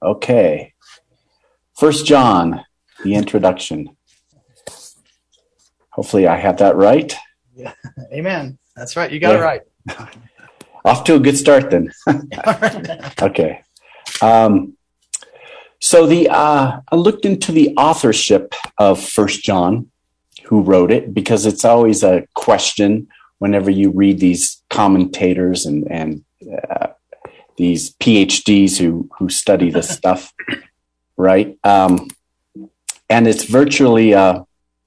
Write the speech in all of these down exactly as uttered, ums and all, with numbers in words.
Okay. First John, the introduction. Hopefully I have that right. Yeah. Amen. That's right. You got yeah. it right. Off to a good start then. Okay. Um, so the uh, I looked into the authorship of First John, who wrote it, because it's always a question whenever you read these commentators and, and uh, these P H Ds who, who study this stuff, right? Um, and it's virtually uh,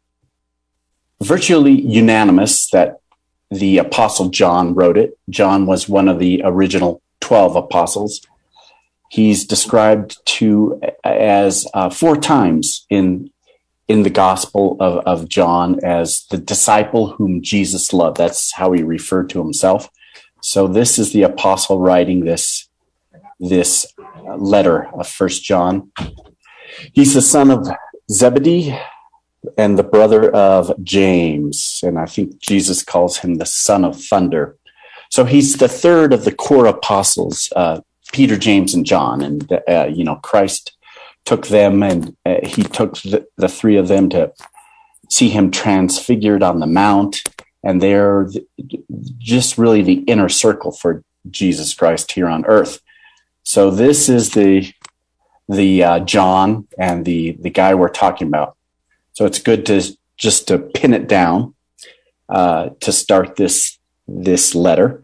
virtually unanimous that the Apostle John wrote it. John was one of the original twelve apostles. He's described to as uh, four times in in the Gospel of, of John as the disciple whom Jesus loved. That's how he referred to himself. So this is the apostle writing this this letter of First John. He's the son of Zebedee and the brother of James. And I think Jesus calls him the son of thunder. So he's the third of the core apostles, uh, Peter, James, and John. And, uh, you know, Christ took them and uh, he took the, the three of them to see him transfigured on the mount. And they're just really the inner circle for Jesus Christ here on earth. So this is the the uh, John and the, the guy we're talking about. So it's good to just to pin it down uh, to start this this letter.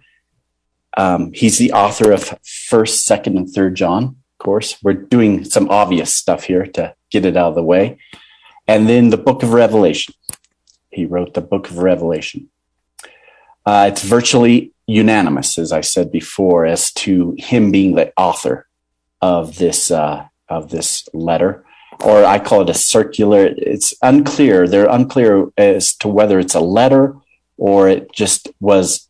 Um, he's the author of First, Second, and Third John. Of course, we're doing some obvious stuff here to get it out of the way. And then the Book of Revelation. He wrote the Book of Revelation. Uh, it's virtually unanimous, as I said before, as to him being the author of this uh, of this letter. Or I call it a circular. It's unclear. They're unclear as to whether it's a letter or it just was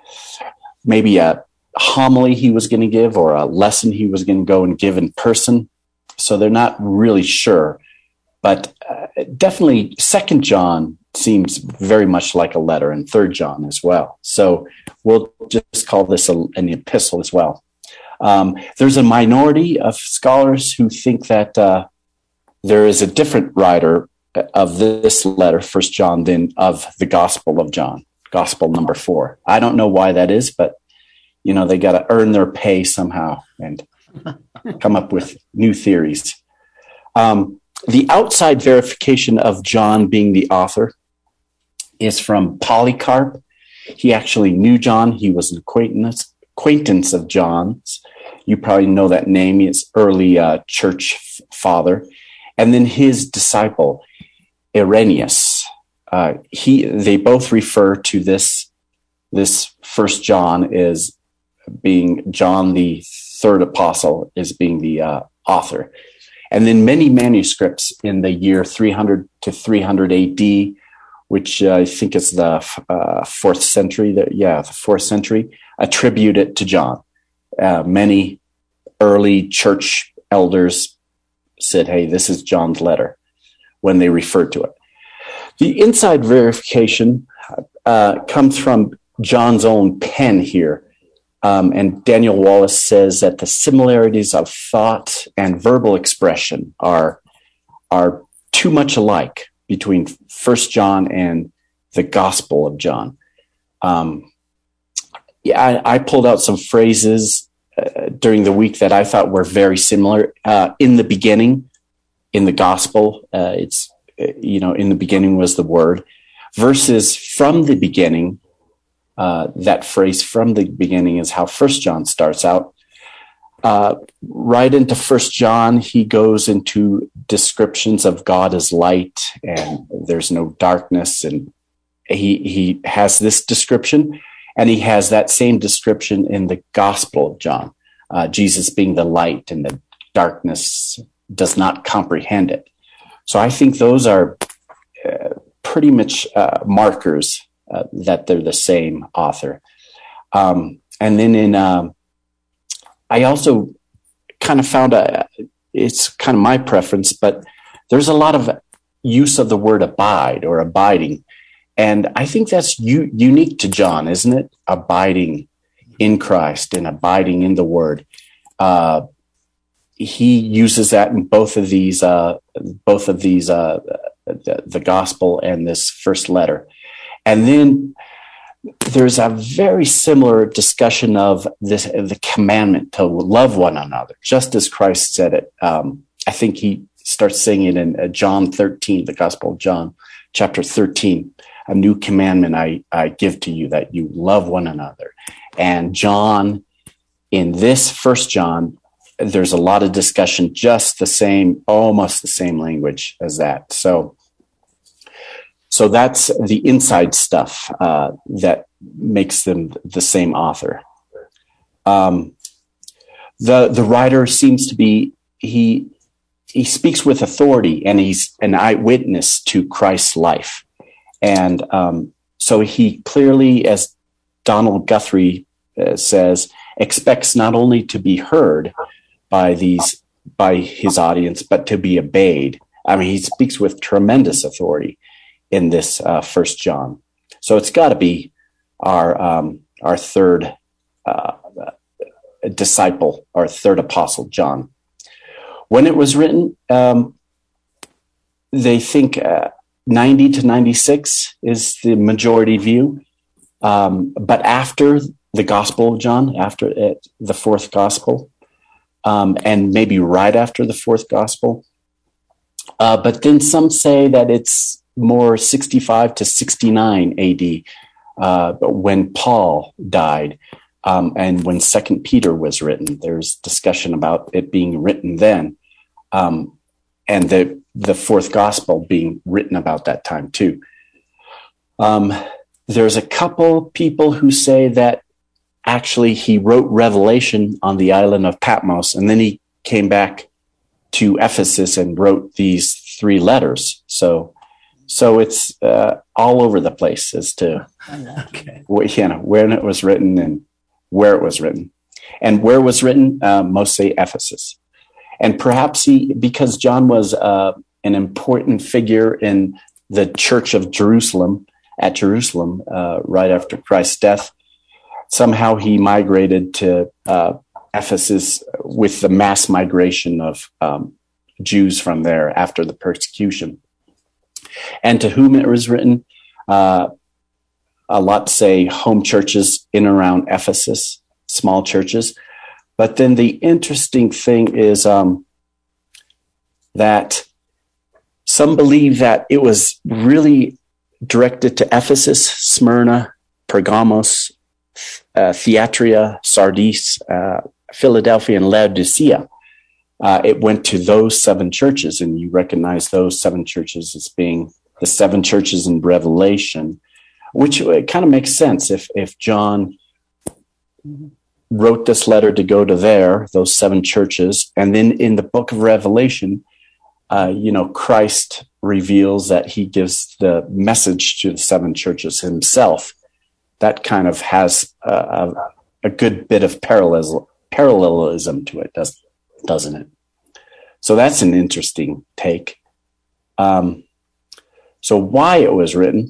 maybe a homily he was going to give or a lesson he was going to go and give in person. So they're not really sure. But uh, definitely Second John seems very much like a letter, and Third John as well. So we'll just call this a, an epistle as well. Um, there's a minority of scholars who think that uh, there is a different writer of this letter, First John, than of the Gospel of John, Gospel number four. I don't know why that is, but you know they got to earn their pay somehow and come up with new theories. Um, the outside verification of John being the author is from Polycarp. He actually knew John. He was an acquaintance acquaintance of John's. You probably know that name. He's early uh, church f- father. And then his disciple, Irenaeus, uh, he they both refer to this this First John as being John the third apostle, as being the uh, author. And then many manuscripts in the year three hundred to three hundred A D, which uh, I think is the uh, fourth century. The, yeah, the fourth century, attribute it to John. Uh, many early church elders said, hey, this is John's letter when they referred to it. The inside verification uh, comes from John's own pen here. Um, and Daniel Wallace says that the similarities of thought and verbal expression are, are too much alike between First John and the Gospel of John. Um, yeah, I, I pulled out some phrases uh, during the week that I thought were very similar. Uh, in the beginning, in the Gospel, uh, it's, you know, in the beginning was the Word, versus from the beginning. Uh, that phrase from the beginning is how First John starts out. Uh, right into First John, he goes into descriptions of God as light and there's no darkness. And he, he has this description, and he has that same description in the Gospel of John, uh, Jesus being the light and the darkness does not comprehend it. So I think those are uh, pretty much uh, markers Uh, that they're the same author. Um, and then in, uh, I also kind of found a, it's kind of my preference, but there's a lot of use of the word abide or abiding. And I think that's u- unique to John, isn't it? Abiding in Christ and abiding in the word. Uh, he uses that in both of these, uh, both of these, uh, the, the gospel and this first letter. And then there's a very similar discussion of this, the commandment to love one another, just as Christ said it. Um, I think he starts saying it in uh, John thirteen, the Gospel of John, chapter thirteen. A new commandment I, I give to you, that you love one another. And John, in this First John, there's a lot of discussion, just the same, almost the same language as that. So, so that's the inside stuff uh, that makes them the same author. Um, the the writer seems to be he he speaks with authority, and he's an eyewitness to Christ's life, and um, so he clearly, as Donald Guthrie uh, says, expects not only to be heard by these by his audience, but to be obeyed. I mean, he speaks with tremendous authority in this uh, First John. So it's got to be our um, our third uh, disciple, our third apostle, John. When it was written, um, they think uh, ninety to ninety-six is the majority view. Um, but after the Gospel of John, after it, the fourth Gospel, um, and maybe right after the fourth Gospel. Uh, but then some say that it's more sixty-five to sixty-nine A D, uh, when Paul died, um, and when Second Peter was written. There's discussion about it being written then, um, and the the fourth Gospel being written about that time too. Um, there's a couple people who say that actually he wrote Revelation on the island of Patmos, and then he came back to Ephesus and wrote these three letters. So, so it's uh, all over the place as to okay. wh- you know, when it was written and where it was written. And where it was written, uh, most say Ephesus. And perhaps he, because John was uh, an important figure in the Church of Jerusalem, at Jerusalem, uh, right after Christ's death, somehow he migrated to uh, Ephesus with the mass migration of um, Jews from there after the persecution. And to whom it was written, uh, a lot say home churches in and around Ephesus, small churches. But then the interesting thing is um, that some believe that it was really directed to Ephesus, Smyrna, Pergamos, uh, Thyatira, Sardis, uh, Philadelphia, and Laodicea. Uh, it went to those seven churches, and you recognize those seven churches as being the seven churches in Revelation, which it kind of makes sense if if John wrote this letter to go to there, those seven churches, and then in the book of Revelation, uh, you know, Christ reveals that he gives the message to the seven churches himself. That kind of has a, a, a good bit of parallelism, parallelism to it, doesn't doesn't it? So that's an interesting take. Um, so why it was written,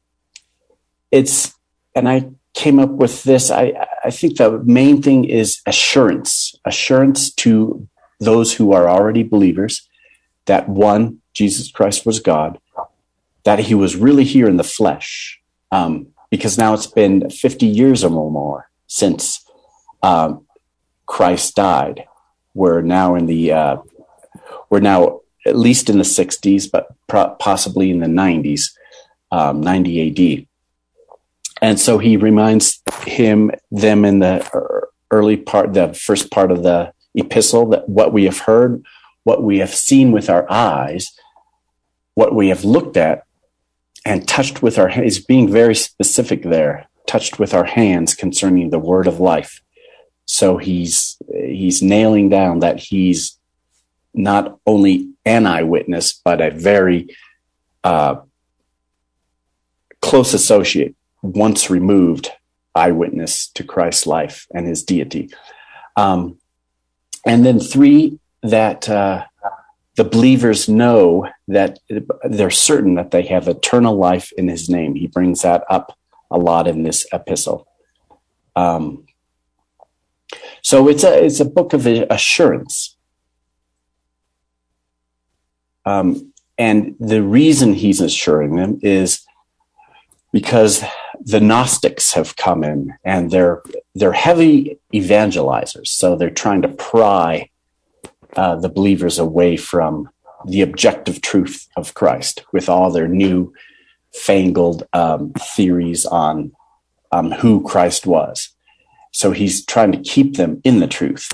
it's, and I came up with this, I, I think the main thing is assurance, assurance to those who are already believers that one, Jesus Christ was God, that he was really here in the flesh, um, because now it's been fifty years or more since um, Christ died. We're now in the, uh, we're now at least in the sixties, but pro- possibly in the nineties, um, ninety A D. And so he reminds him, them in the early part, the first part of the epistle, that what we have heard, what we have seen with our eyes, what we have looked at and touched with our hands, is being very specific there, touched with our hands concerning the word of life. So he's he's nailing down that he's not only an eyewitness, but a very uh, close associate, once removed eyewitness to Christ's life and his deity. Um, and then three, that uh, the believers know that they're certain that they have eternal life in his name. He brings that up a lot in this epistle. Um, so it's a, it's a book of assurance. Um, and the reason he's assuring them is because the Gnostics have come in and they're they're heavy evangelizers. So they're trying to pry uh, the believers away from the objective truth of Christ with all their new fangled um, theories on um, who Christ was. So he's trying to keep them in the truth.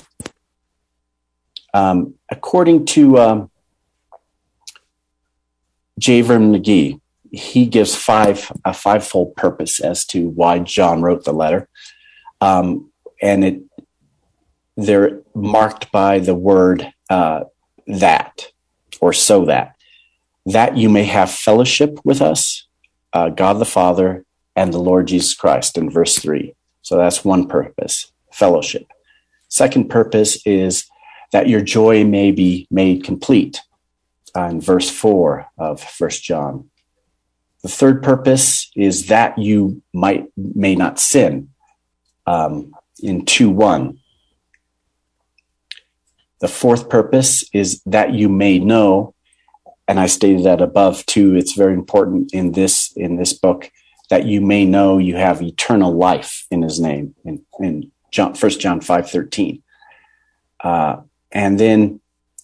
Um, according to um, J. Vernon McGee, he gives five a fivefold purpose as to why John wrote the letter, um, and it they're marked by the word uh, that, or so that that you may have fellowship with us, uh, God the Father, and the Lord Jesus Christ. In verse three, so that's one purpose: fellowship. Second purpose is that your joy may be made complete. Uh, in verse four of First John. The third purpose is that you might may not sin, um, in two one. The fourth purpose is that you may know, and I stated that above too. It's very important in this in this book that you may know you have eternal life in His name. In, in John, First John five thirteen, uh, and then.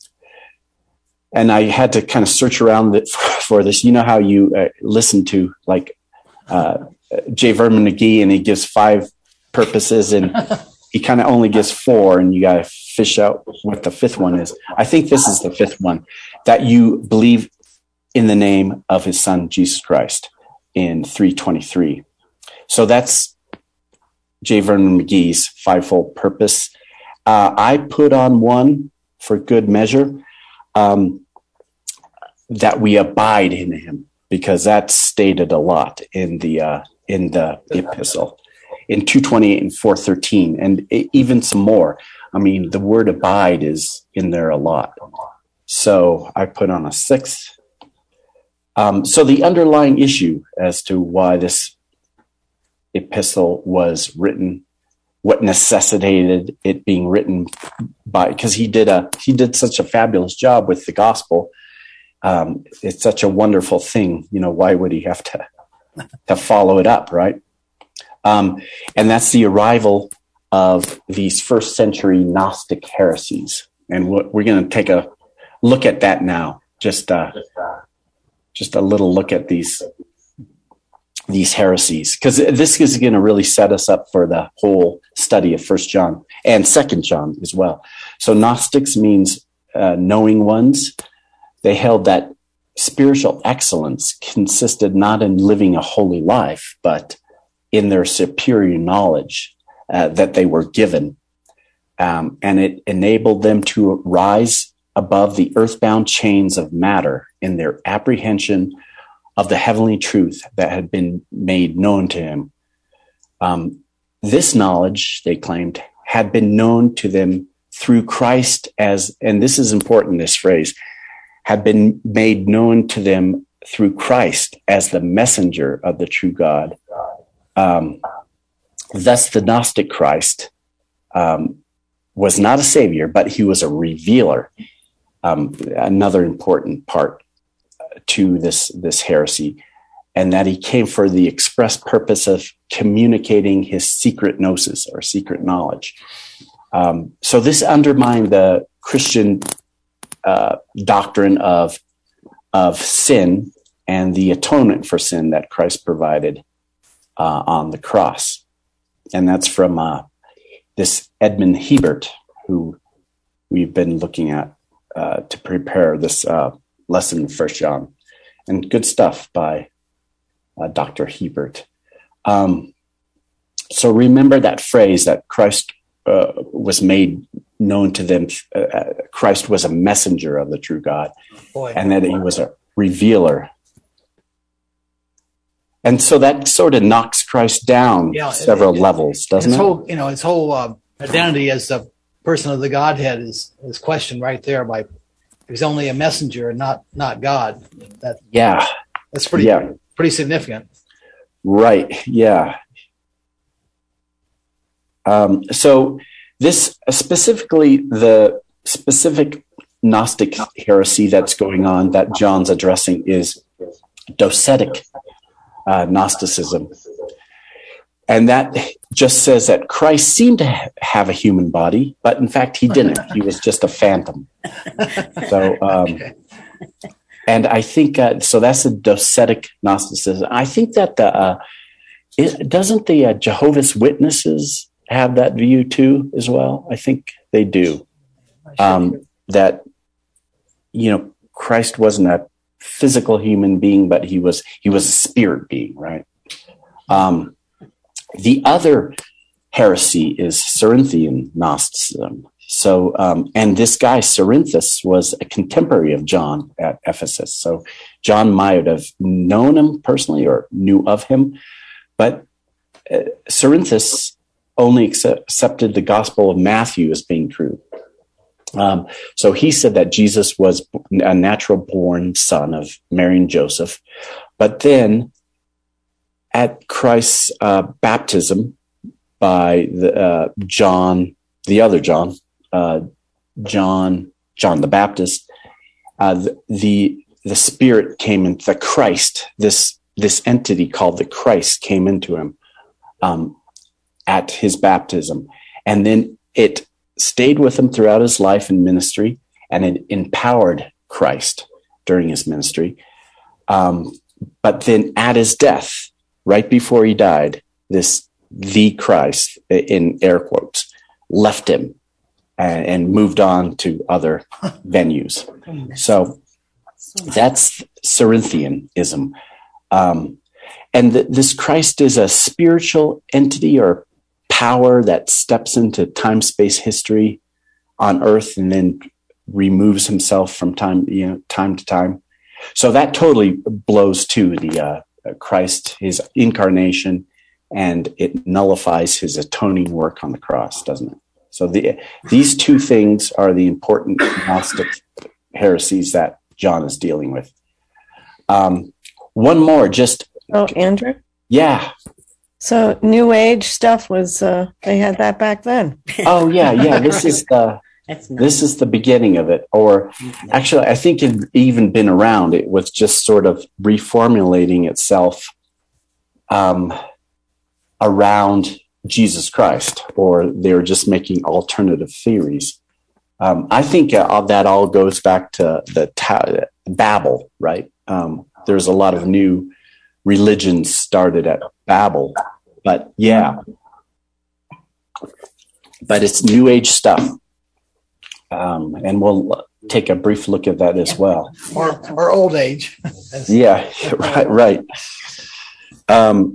And I had to kind of search around for this. You know how you uh, listen to like uh, J. Vernon McGee, and he gives five purposes, and he kind of only gives four, and you got to fish out what the fifth one is. I think this is the fifth one, that you believe in the name of His Son, Jesus Christ, in three twenty-three. So that's J. Vernon McGee's fivefold purpose. Uh, I put on one for good measure. Um, that we abide in Him, because that's stated a lot in the uh, in the epistle, in two twenty-eight and four thirteen, and even some more. I mean, the word abide is in there a lot. So I put on a sixth. Um, so the underlying issue as to why this epistle was written, what necessitated it being written by, because he did a he did such a fabulous job with the gospel. Um, it's such a wonderful thing, you know. Why would he have to to follow it up, right? Um, and that's the arrival of these first century Gnostic heresies, and we're going to take a look at that now. Just uh, just a little look at these. these heresies, because this is going to really set us up for the whole study of First John and Second John as well. So Gnostics means uh, knowing ones. They held that spiritual excellence consisted not in living a holy life, but in their superior knowledge uh, that they were given. Um, and it enabled them to rise above the earthbound chains of matter in their apprehension of the heavenly truth that had been made known to him. Um, this knowledge, they claimed, had been known to them through Christ as, and this is important, this phrase, had been made known to them through Christ as the messenger of the true God. Um, thus, the Gnostic Christ um, was not a savior, but he was a revealer. Um, another important part to this, this heresy, and that he came for the express purpose of communicating his secret gnosis, or secret knowledge. Um, so this undermined the Christian uh, doctrine of, of sin and the atonement for sin that Christ provided uh, on the cross. And that's from uh, this Edmund Hebert, who we've been looking at uh, to prepare this uh, lesson in First John. And good stuff by uh, Doctor Hebert. Um, so remember that phrase that Christ uh, was made known to them. Uh, Christ was a messenger of the true God, Boy. and that he was a revealer. And so that sort of knocks Christ down yeah, several it, it, levels, doesn't his it? Whole, you know, his whole uh, identity as a person of the Godhead is, is questioned right there by he's only a messenger and not not God. That yeah, that's pretty yeah. pretty significant. Right. Yeah. Um, so this specifically, the specific Gnostic heresy that's going on that John's addressing is docetic uh, Gnosticism. And that just says that Christ seemed to ha- have a human body, but in fact, he didn't. He was just a phantom. So, um, and I think, uh, so that's a docetic Gnosticism. I think that the, uh, it, doesn't the uh, Jehovah's Witnesses have that view too, as well? I think they do. Um, that, you know, Christ wasn't a physical human being, but he was, he was a spirit being, right? Um, The other heresy is Cerinthian Gnosticism. So, um, and this guy, Cerinthus, was a contemporary of John at Ephesus. So John might have known him personally or knew of him, but uh, Cerinthus only accept, accepted the Gospel of Matthew as being true. Um, so he said that Jesus was a natural born son of Mary and Joseph, but then at Christ's uh, baptism by the, uh, John, the other John, uh, John, John the Baptist, uh, the, the the Spirit came into the Christ. This this entity called the Christ came into him um, at his baptism, and then it stayed with him throughout his life and ministry, and it empowered Christ during his ministry. Um, but then at his death, right before he died, this the Christ, in air quotes, left him and, and moved on to other venues. So that's Cerinthianism. Um, and th- this Christ is a spiritual entity or power that steps into time, space, history on earth and then removes himself from time, you know, time to time. So that totally blows to the uh, Christ, his incarnation, and it nullifies his atoning work on the cross, doesn't it? So the, these two things are the important Gnostic heresies that John is dealing with. Um, one more, just... Oh, Andrew? Yeah. So New Age stuff was, uh, they had that back then. Oh, yeah, yeah. This is the... That's nice. This is the beginning of it. Or actually, I think it even been around. It was just sort of reformulating itself um, around Jesus Christ, or they were just making alternative theories. Um, I think uh, that all goes back to the ta- Babel, right? Um, there's a lot of new religions started at Babel, but yeah, but it's New Age stuff. Um, and we'll take a brief look at that as well. Or, or old age. Yeah, right, right. Um,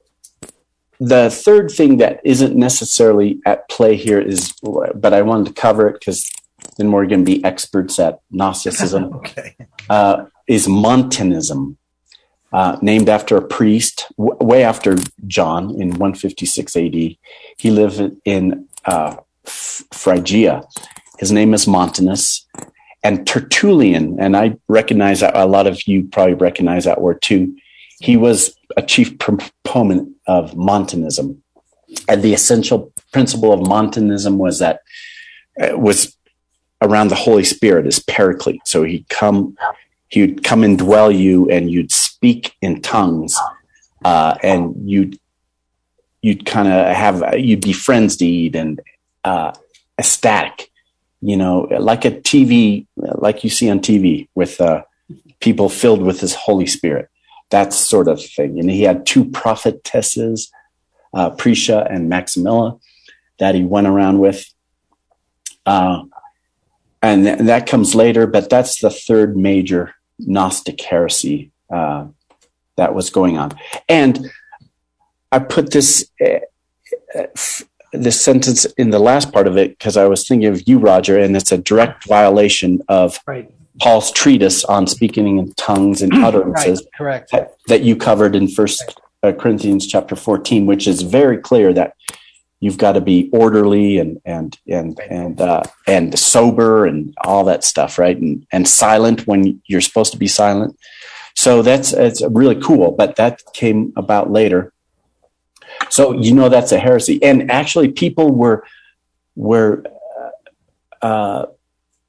the third thing that isn't necessarily at play here is, but I wanted to cover it because then we're going to be experts at Gnosticism, okay. uh, is Montanism, uh, named after a priest, w- way after John in one fifty-six A D. He lived in uh, Phrygia. His name is Montanus. And Tertullian, and I recognize that a lot of you probably recognize that word too. He was a chief proponent of Montanism. And the essential principle of Montanism was that it was around the Holy Spirit as Paraclete. So he'd come, he would come and dwell you, and you'd speak in tongues, uh, and you'd you'd kind of have you'd be frenzied and uh, ecstatic. You know, like a T V, like you see on T V with uh, people filled with his Holy Spirit, that sort of thing. And he had two prophetesses, uh, Prisca and Maximilla, that he went around with. Uh, and, th- and that comes later, but that's the third major Gnostic heresy uh, that was going on. And I put this... Uh, f- this sentence in the last part of it because I was thinking of you, Roger, and it's a direct violation of right. Paul's treatise on speaking in tongues and utterances. Right, correct. That, that you covered in First Corinthians chapter fourteen, which is very clear that you've got to be orderly and and and and uh, and sober and all that stuff, right? And and silent when you're supposed to be silent. So that's it's really cool, but that came about later. So, you know, that's a heresy. And actually people were, were, uh,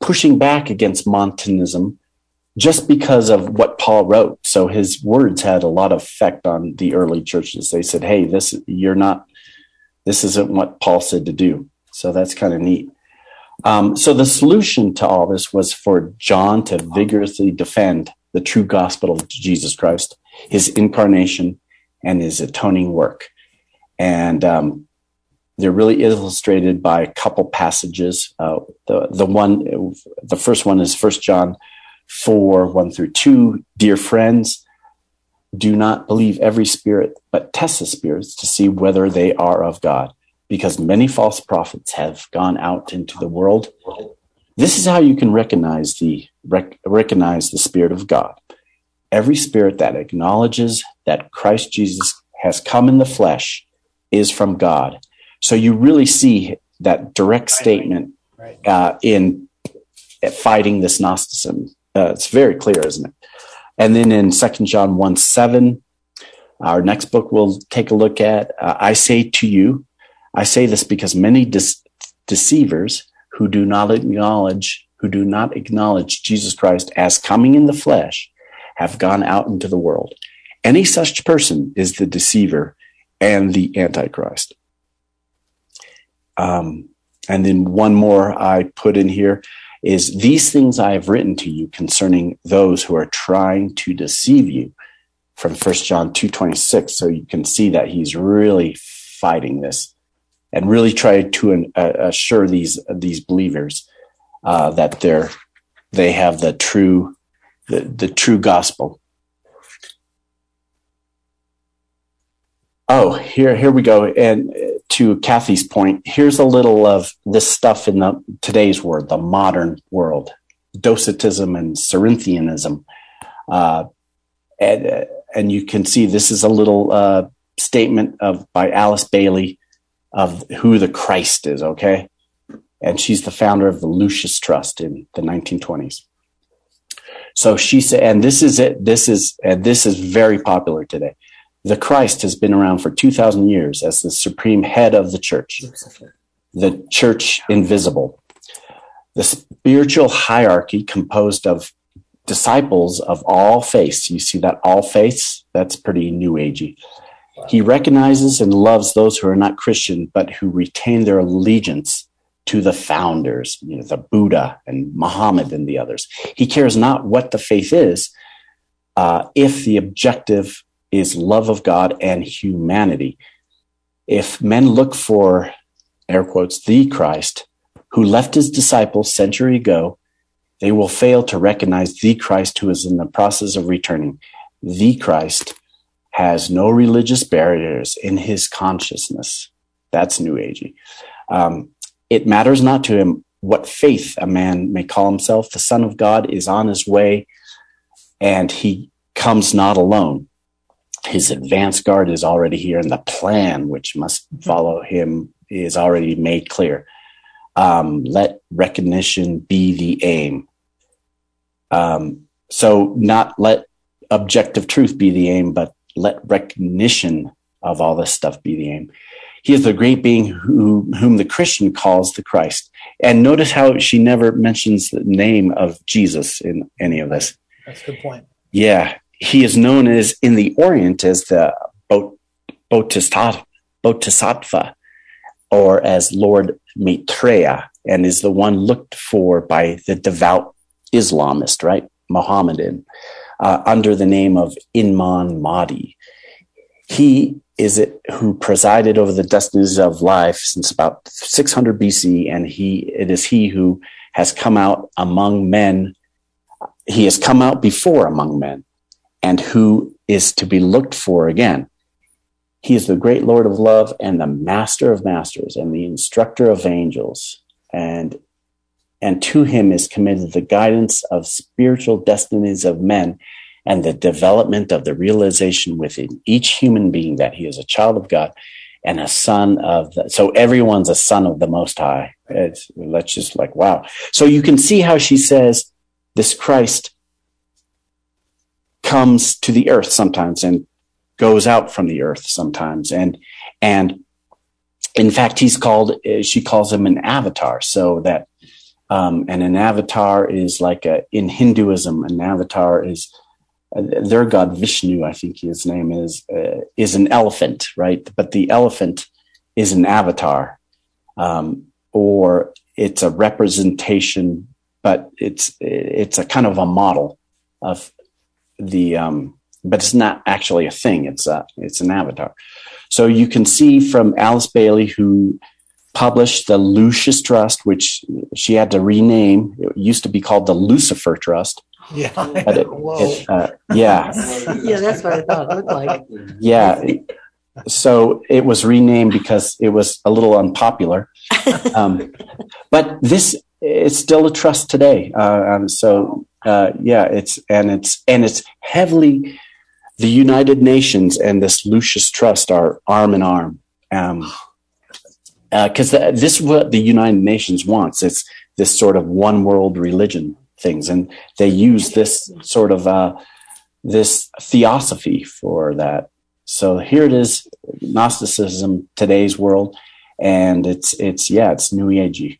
pushing back against Montanism just because of what Paul wrote. So his words had a lot of effect on the early churches. They said, hey, this, you're not, this isn't what Paul said to do. So that's kind of neat. Um, so the solution to all this was for John to vigorously defend the true gospel of Jesus Christ, his incarnation, and his atoning work. And um, they're really illustrated by a couple passages. Uh, the the one, the first one is First John four, one through two. Dear friends, do not believe every spirit, but test the spirits to see whether they are of God, because many false prophets have gone out into the world. This is how you can recognize the rec- recognize the Spirit of God. Every spirit that acknowledges that Christ Jesus has come in the flesh is from God. So you really see that direct statement uh, in fighting this Gnosticism. Uh, it's very clear, isn't it? And then in Second John one seven, our next book we'll take a look at, uh, I say to you, I say this because many de- deceivers who do not acknowledge, who do not acknowledge Jesus Christ as coming in the flesh have gone out into the world. Any such person is the deceiver and the Antichrist. Um, and then one more I put in here is, these things I have written to you concerning those who are trying to deceive you, from First John two twenty-six. So you can see that he's really fighting this and really trying to uh, assure these these believers uh, that they're they have the true the, the true gospel. Oh, here here we go. And to Kathy's point, here's a little of this stuff in the today's world, the modern world, Docetism and Cerinthianism. Uh, and, and you can see this is a little uh, statement of by Alice Bailey of who the Christ is, okay? And she's the founder of the Lucis Trust in the nineteen twenties. So she said, and this is it, this is, and this is very popular today. The Christ has been around for two thousand years as the supreme head of the church, the church invisible. The spiritual hierarchy composed of disciples of all faiths. You see that all faiths? That's pretty new agey. He recognizes and loves those who are not Christian, but who retain their allegiance to the founders, you know, the Buddha and Muhammad and the others. He cares not what the faith is, uh, if the objective is love of God and humanity. If men look for, air quotes, the Christ, who left his disciples century ago, they will fail to recognize the Christ who is in the process of returning. The Christ has no religious barriers in his consciousness. That's new agey. Um, it matters not to him what faith a man may call himself. The Son of God is on his way, and he comes not alone. His advance guard is already here, and the plan which must follow him is already made clear. Um, let recognition be the aim. Um, so not let objective truth be the aim, but let recognition of all this stuff be the aim. He is the great being who, whom the Christian calls the Christ. And notice how she never mentions the name of Jesus in any of this. That's a good point. Yeah. He is known as in the Orient as the Bodhisattva, or as Lord Maitreya, and is the one looked for by the devout Islamist, right? Mohammedan, uh, under the name of Imam Mahdi. He is it who presided over the destinies of life since about six hundred B C, and he it is he who has come out among men. He has come out before among men, and who is to be looked for again. He is the great Lord of love and the master of masters and the instructor of angels. And, and to him is committed the guidance of spiritual destinies of men and the development of the realization within each human being that he is a child of God and a son of the, so everyone's a son of the Most High. It's, that's just like, wow. So you can see how she says this Christ comes to the earth sometimes and goes out from the earth sometimes. And, and in fact, he's called, she calls him an avatar. So that Um, and an avatar is like a, in Hinduism, an avatar is uh, their god Vishnu, I think his name is, uh, is an elephant, right? But the elephant is an avatar, um, or it's a representation, but it's, it's a kind of a model of the, um, but it's not actually a thing. It's a, it's an avatar. So you can see from Alice Bailey, who published the Lucis Trust, which she had to rename. It used to be called the Lucifer Trust. Yeah. But it, it, uh, yeah. Yeah, that's what I thought it looked like. Yeah. So it was renamed because it was a little unpopular. Um, but this, it's still a trust today. Uh, um, so, uh, yeah, it's, and it's, and it's heavily, the United Nations and this Lucis Trust are arm in arm. Um, because uh, this is what the United Nations wants. It's this sort of one world religion things. And they use this sort of, uh, this theosophy for that. So here it is, Gnosticism, today's world. And it's, it's, yeah, it's New Agey.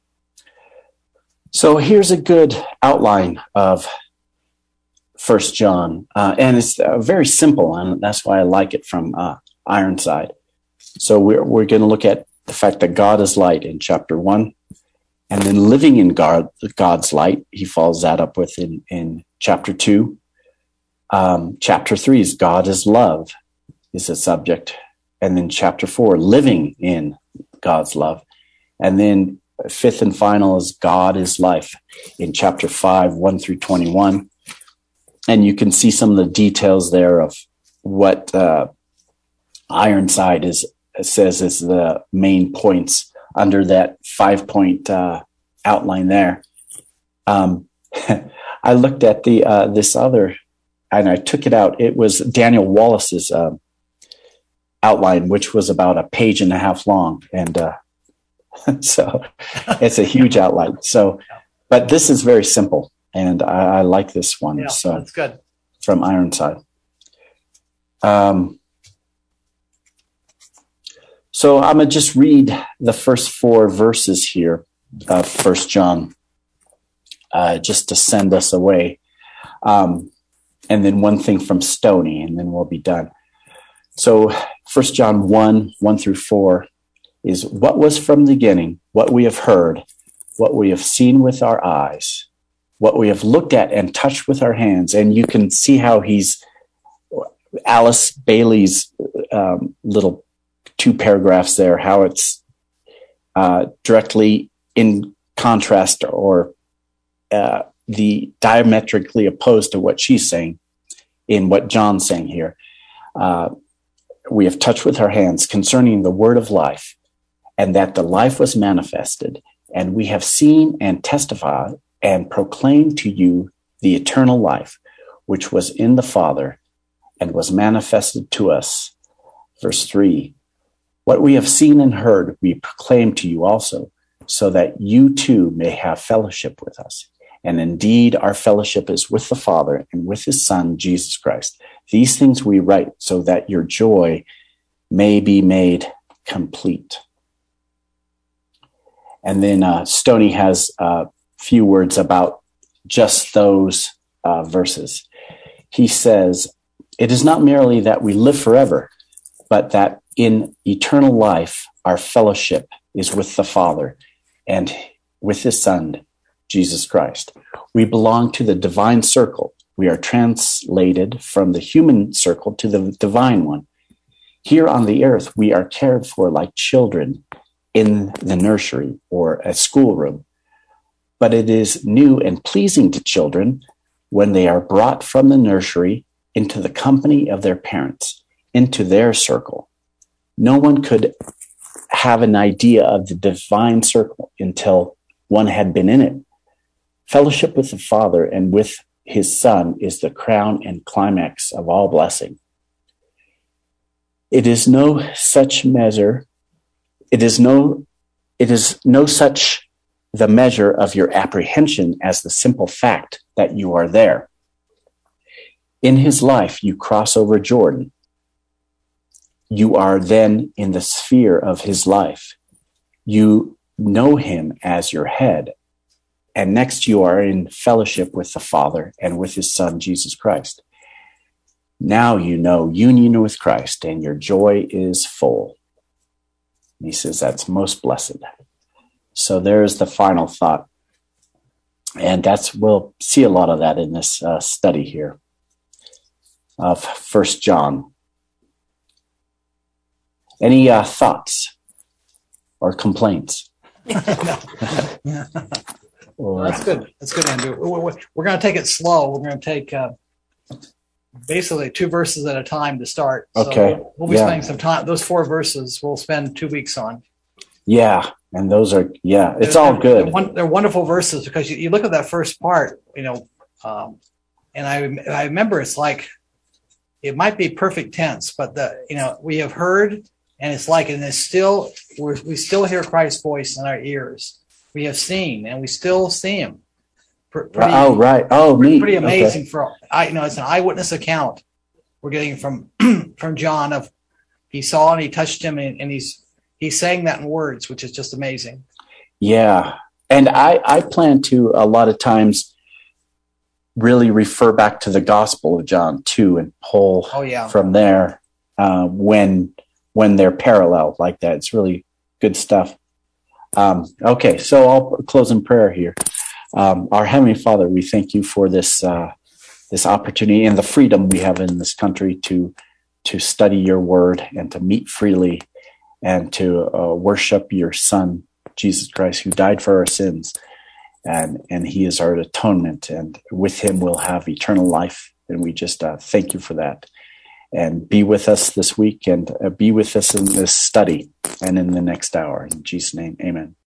So here's a good outline of First John. Uh, and it's uh, very simple. And that's why I like it from uh, Ironside. So we're, we're going to look at the fact that God is light in chapter one, and then living in God, God's light, he follows that up with in, in chapter two. Um, chapter three is God is love is the subject. And then chapter four, living in God's love. And then fifth and final is God is life in chapter five, one through twenty-one. And you can see some of the details there of what uh, Ironside is says is the main points under that five point uh, outline there. Um, I looked at the uh, this other, and I took it out. It was Daniel Wallace's uh, outline, which was about a page and a half long, and uh, so it's a huge outline. So, but this is very simple, and I, I like this one. Yeah, so that's good. From Ironside. Um, So I'm going to just read the first four verses here of First John, uh, just to send us away. Um, and then one thing from Stony, and then we'll be done. So First John one, one through four is what was from the beginning, what we have heard, what we have seen with our eyes, what we have looked at and touched with our hands. And you can see how he's Alice Bailey's um, little two paragraphs there, how it's uh, directly in contrast or uh, the diametrically opposed to what she's saying in what John's saying here. Uh, we have touched with our hands concerning the word of life, and that the life was manifested, and we have seen and testified and proclaimed to you the eternal life, which was in the Father and was manifested to us. Verse three, what we have seen and heard, we proclaim to you also, so that you too may have fellowship with us. And indeed, our fellowship is with the Father and with his Son, Jesus Christ. These things we write so that your joy may be made complete. And then uh, Stony has a few words about just those uh, verses. He says, it is not merely that we live forever, but that in eternal life, our fellowship is with the Father and with his Son, Jesus Christ. We belong to the divine circle. We are translated from the human circle to the divine one. Here on the earth, we are cared for like children in the nursery or a schoolroom. But it is new and pleasing to children when they are brought from the nursery into the company of their parents, into their circle. No one could have an idea of the divine circle until one had been in it. Fellowship with the Father and with his Son is the crown and climax of all blessing. It is no such measure, it is no, it is no such the measure of your apprehension as the simple fact that you are there. In his life, you cross over Jordan. You are then in the sphere of his life. You know him as your head, And next, you are in fellowship with the Father and with his Son, Jesus Christ. Now you know union with Christ, and your joy is full. And he says that's most blessed. So there's the final thought. And that's we'll see a lot of that in this uh, study here of First John. Any uh, thoughts or complaints? Well, that's good. That's good, Andrew. We're, we're going to take it slow. We're going to take uh, basically two verses at a time to start. So Okay. We'll, we'll be Yeah. spending some time. Those four verses we'll spend two weeks on. Yeah, and those are, yeah, it's They're- all they're, good. They're, one, they're wonderful verses because you, you look at that first part, you know, um, and I I remember it's like it might be perfect tense, but the you know we have heard, and it's like, and it's still we're, we still hear Christ's voice in our ears. We have seen, and we still see him. Pr- Pretty, Oh, right. Oh, neat. pretty amazing Okay. for I you know it's an eyewitness account we're getting from from John of he saw and he touched him, and, and he's he's saying that in words, which is just amazing. Yeah. And I, I plan to a lot of times really refer back to the Gospel of John too and pull Oh yeah. from there uh, when when they're parallel like that. It's really good stuff. Um, okay, so I'll close in prayer here. Um, our Heavenly Father, we thank you for this uh, this opportunity and the freedom we have in this country to to study your word and to meet freely and to uh, worship your Son, Jesus Christ, who died for our sins. And, and he is our atonement, and with him we'll have eternal life. And we just uh, thank you for that. And be with us this week, and uh, be with us in this study and in the next hour. In Jesus' name, amen.